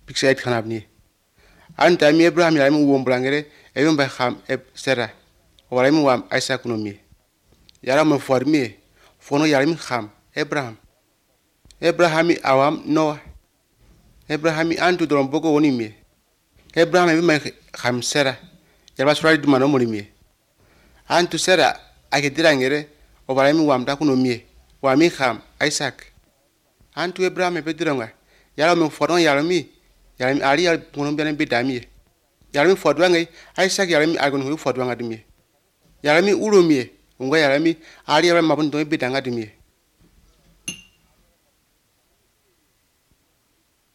pixel kanabni anta mi Abraham ya mi womblangere e mi ba kham e Sera wala mi wam Isaac no mi yara mo formi fono yara mi kham Abraham awam Noah Abraham antu dron bogo woni mi Abraham bi may kham Sera yara sura du mano mo mi antu Sera ake dirangere o wala mi wam ta kuno mi wa mi kham Isaac antu Abraham be diranga yara mi fono yara mi ari yara kuno benen bi dami yara mi fodwangai Isaac yara mi agon hu fodwanga dimi yara mi ulo mi ngo yara mi ari yara mabun do bi danga dimi